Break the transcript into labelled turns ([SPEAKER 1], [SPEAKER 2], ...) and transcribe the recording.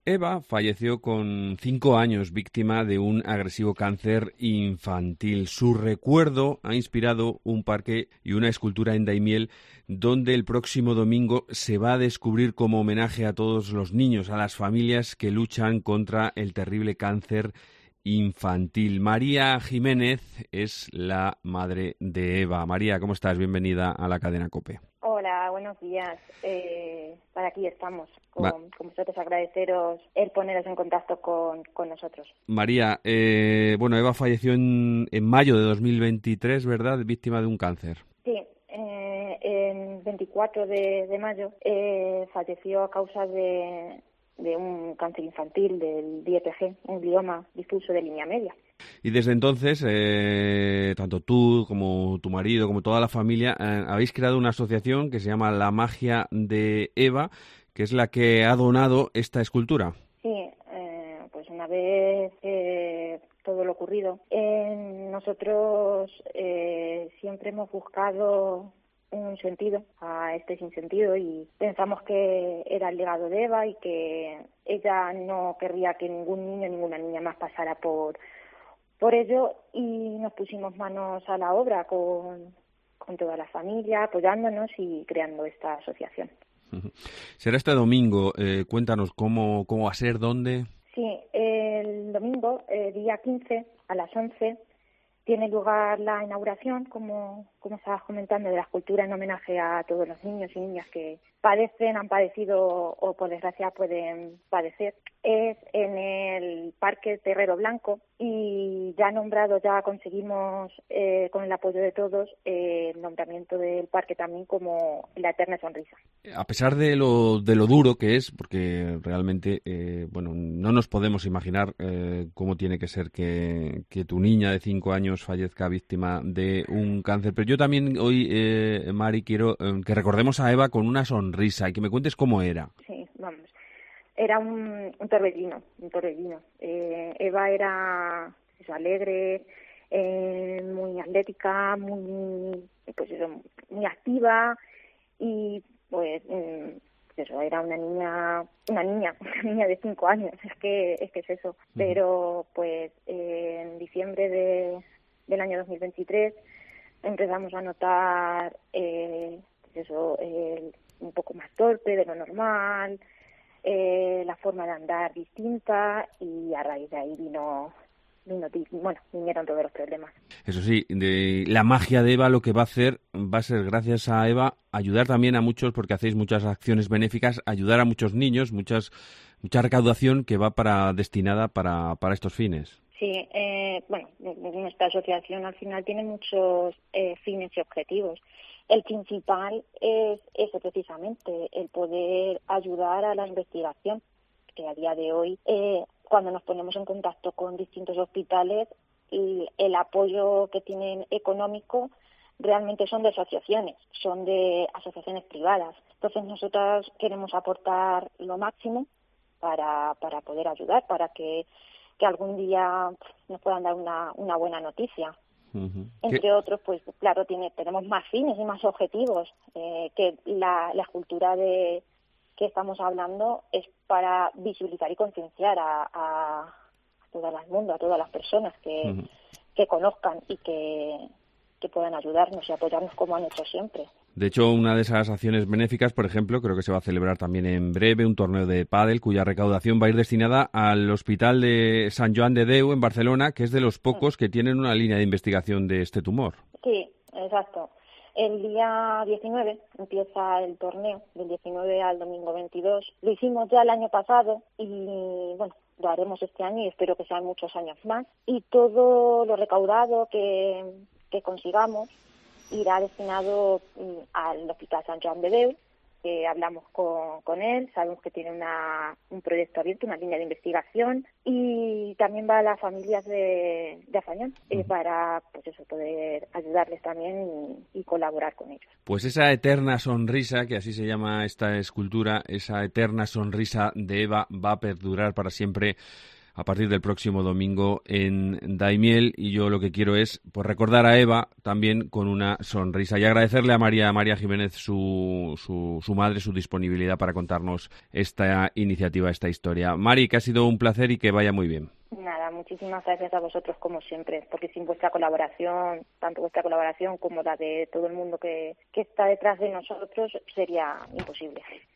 [SPEAKER 1] Eva falleció con 5 años, víctima de un agresivo cáncer infantil. Su recuerdo ha inspirado un parque y una escultura en Daimiel, donde el próximo domingo se va a descubrir como homenaje a todos los niños, a las familias que luchan contra el terrible cáncer infantil. María Jiménez es la madre de Eva. María, ¿cómo estás? Bienvenida a la cadena COPE.
[SPEAKER 2] Hola, buenos días. Para aquí estamos, con vosotros, agradeceros el poneros en contacto con nosotros.
[SPEAKER 1] María, Eva falleció en mayo de 2023, ¿verdad? Víctima de un cáncer.
[SPEAKER 2] Sí, el 24 de mayo falleció a causa de un cáncer infantil del DIEPG, un glioma difuso de línea media.
[SPEAKER 1] Y desde entonces, tanto tú como tu marido, como toda la familia, habéis creado una asociación que se llama La Magia de Eva, que es la que ha donado esta escultura.
[SPEAKER 2] Sí, pues una vez todo lo ocurrido, nosotros siempre hemos buscado un sentido a este sinsentido y pensamos que era el legado de Eva y que ella no querría que ningún niño, ninguna niña más pasara por ello, y nos pusimos manos a la obra con toda la familia, apoyándonos y creando esta asociación.
[SPEAKER 1] Será este domingo. Cuéntanos cómo va a ser, dónde.
[SPEAKER 2] Sí, el domingo, día 15, a las 11, tiene lugar la inauguración, como estabas comentando, de la escultura en homenaje a todos los niños y niñas que han padecido o por desgracia pueden padecer. Es en el Parque Terrero Blanco y ya conseguimos con el apoyo de todos el nombramiento del parque también como la Eterna Sonrisa.
[SPEAKER 1] A pesar de lo duro que es, porque realmente no nos podemos imaginar cómo tiene que ser que tu niña de 5 años fallezca víctima de un cáncer. Pero yo también hoy, Mari, quiero que recordemos a Eva con una sonrisa y que me cuentes cómo era.
[SPEAKER 2] Sí, vamos. Era un torbellino. Eva era alegre, muy atlética, muy activa y era una niña de 5 años. Es que es eso. Pero en diciembre del año 2023 empezamos a notar un poco más torpe de lo normal, la forma de andar distinta, y a raíz de ahí vinieron todos los problemas.
[SPEAKER 1] Eso sí, la magia de Eva lo que va a ser gracias a Eva ayudar también a muchos, porque hacéis muchas acciones benéficas, ayudar a muchos niños, mucha recaudación que va destinada para estos fines.
[SPEAKER 2] Sí, nuestra asociación al final tiene muchos fines y objetivos. El principal es ese, precisamente, el poder ayudar a la investigación, que a día de hoy, cuando nos ponemos en contacto con distintos hospitales, el apoyo que tienen económico realmente son de asociaciones privadas. Entonces nosotras queremos aportar lo máximo para poder ayudar, para que algún día nos puedan dar una buena noticia. Entre otros, pues claro, tenemos más fines y más objetivos, que la escultura que estamos hablando es para visibilizar y concienciar a todo el mundo, a todas las personas que conozcan y que puedan ayudarnos y apoyarnos como han hecho siempre.
[SPEAKER 1] De hecho, una de esas acciones benéficas, por ejemplo, creo que se va a celebrar también en breve, un torneo de pádel cuya recaudación va a ir destinada al Hospital de Sant Joan de Déu en Barcelona, que es de los pocos que tienen una línea de investigación de este tumor.
[SPEAKER 2] Sí, exacto. El día 19 empieza el torneo, del 19 al domingo 22. Lo hicimos ya el año pasado y, lo haremos este año y espero que sean muchos años más. Y todo lo recaudado que consigamos irá destinado al Hospital Sant Joan de Déu, que hablamos con él, sabemos que tiene un proyecto abierto, una línea de investigación, y también va a las familias de Afañón, para poder ayudarles también y colaborar con ellos.
[SPEAKER 1] Pues esa eterna sonrisa, que así se llama esta escultura, esa eterna sonrisa de Eva va a perdurar para siempre a partir del próximo domingo en Daimiel, y yo lo que quiero es pues recordar a Eva también con una sonrisa y agradecerle a María Jiménez su madre, su disponibilidad para contarnos esta iniciativa, esta historia. Mari, que ha sido un placer y que vaya muy bien.
[SPEAKER 2] Nada, muchísimas gracias a vosotros como siempre, porque sin vuestra colaboración, tanto vuestra colaboración como la de todo el mundo que está detrás de nosotros, sería imposible.